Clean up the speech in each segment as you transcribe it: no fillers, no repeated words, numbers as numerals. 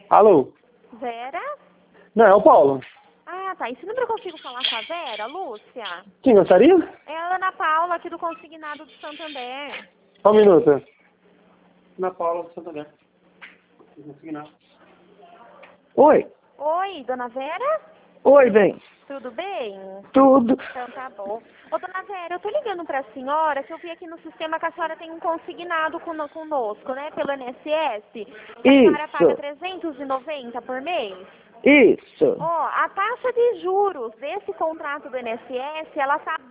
Alô? Vera? Não, é o Paulo. Ah, tá. Esse número eu consigo falar com a Vera, Lúcia? Quem gostaria? É a Ana Paula, aqui do Consignado do Santander. Só um minuto. Ana Paula do Santander. Oi. Oi, dona Vera? Oi, bem. Tudo bem? Tudo. Então tá bom. Ô, dona Vera, eu tô ligando pra senhora que eu vi aqui no sistema que a senhora tem um consignado conosco, né? Pelo INSS. Que a senhora paga Isso. 390 por mês. Isso. Ó, a taxa de juros desse contrato do INSS, ela tá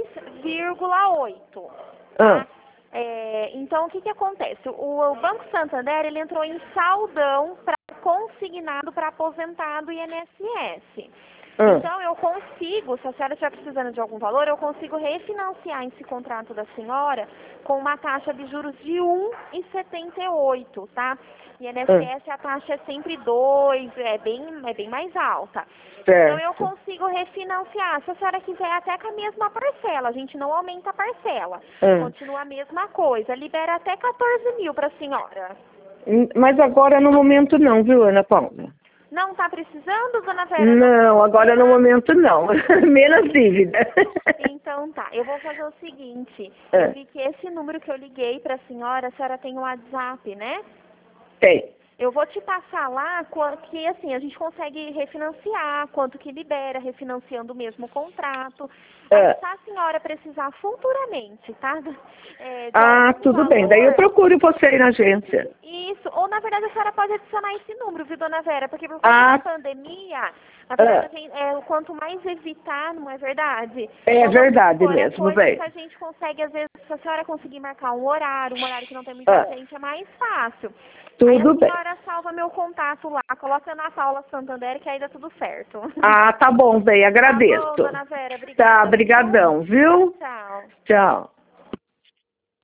2,8, Ah. tá? Então, o que que acontece? O Banco Santander, ele entrou em saldão para consignado para aposentado e INSS. Ah. Então, eu consigo, se a senhora estiver precisando de algum valor, eu consigo refinanciar esse contrato da senhora com uma taxa de juros de 1,78, tá? E INSS a taxa é sempre 2, é bem mais alta. Então, eu Certo. consigo refinanciar. Se a senhora quiser, até com a mesma parcela. A gente não aumenta a parcela. Ah. Continua a mesma coisa. Libera até 14 mil para a senhora. Mas agora no momento não, viu, Ana Paula? Não está precisando, dona Vera? Não, agora no momento não. Menos dívida. Então tá, eu vou fazer o seguinte. É. Eu vi que esse número que eu liguei para a senhora tem o WhatsApp, né? Tem. Eu vou te passar lá que assim, a gente consegue refinanciar, quanto que libera, refinanciando o mesmo contrato. Aí, se a senhora precisar futuramente, tá? De algum Tudo bem. Daí eu valor, procuro você aí na agência. isso, ou na verdade a senhora pode adicionar esse número, viu, dona Vera? Porque por conta da pandemia, na verdade, quanto mais evitar, não é verdade? É verdade Então, mesmo, coisa bem. que a gente consegue, às vezes, se a senhora conseguir marcar um horário que não tem muita gente, é mais fácil. Tudo Aí a bem. senhora salva meu contato lá, coloca Ana Paula Santander, que aí dá tudo certo. Tá bom, bem, agradeço. Tá bom, dona Vera, obrigada. Tá, brigadão, viu? Tchau. Tchau.